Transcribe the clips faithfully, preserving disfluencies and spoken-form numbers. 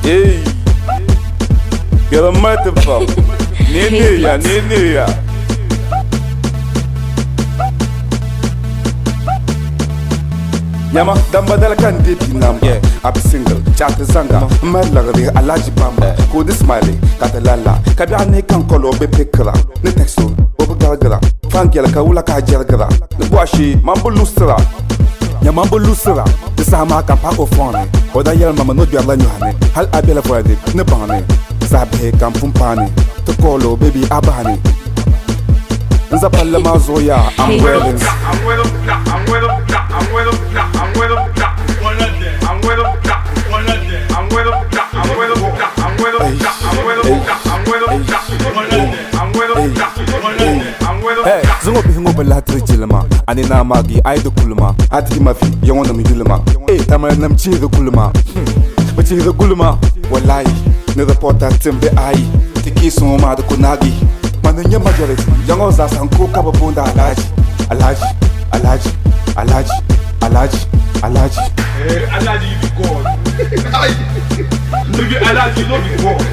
Hey, get a motherfucker. Nene ya, nene ya. Yama damba dala kan depi namba Ab single, chat zanga Malagri alaji bamba Kodi smiley, katalala Kabi ane kan kolo be pekra Ne texto, bobo gargara Fankela ka ula ka jargara Ne boashi, mambo lustra Ya mambo lustra Disa hama kan pako fone Oda yel mama no dwerla nyuhane Hal abela fwade, ne bane Zabe kan pumpane To kolo baby abane Nza pala mazoya I'm wearing I'm with them, I'm with them, I'm with them, I'm with them, one of them, I'm with them, one of them, I'm with them, I'm with them, I'm with them, I'm with them, I'm with them, one of them, I'm with them, one of them, I'm with them. Hey, zongo bihingo bala trijilma, ani na magi ai de kulma, ati mafi yawon da midilma. Hey, tamar nam chi de kulma, ba chi de kulma, wallahi ne reporter timbe ai, tiki so ma de kunagi. Mananya majority, yango za sanko kaba bunda alaji, alaji, alaji, alaji, alaji, alaji. Eh, alaji you be God. Nigga, alaji you no be God.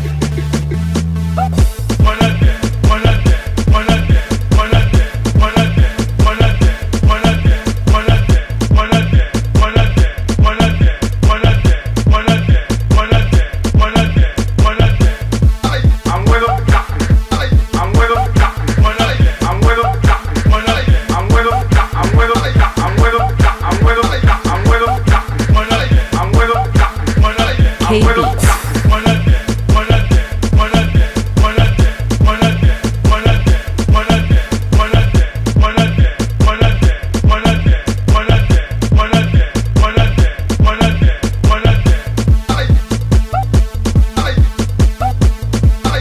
One of them, one of them, one of them, one of them, one of them, one of them, one of them, one of them, one of them, one of them, one of them, one of them, one of them, one of them, one of them, one of them. I'm with them. I'm with them, one of them. I'm with them, one of them. I'm with them, I'm with them, I'm with them, I'm with them, I'm with them, one of them. I'm with them, one of them. I'm with them, one of them, one of them, one of them, one of them, one of them, one of them, one of them, one of them, one of them, one of them, one of them, one of them, one of them, one of them, one of them, one of them. I, I, I,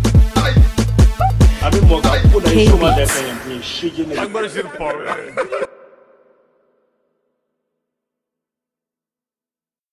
I. I'm in Moga, put a show on that thing and shit in it.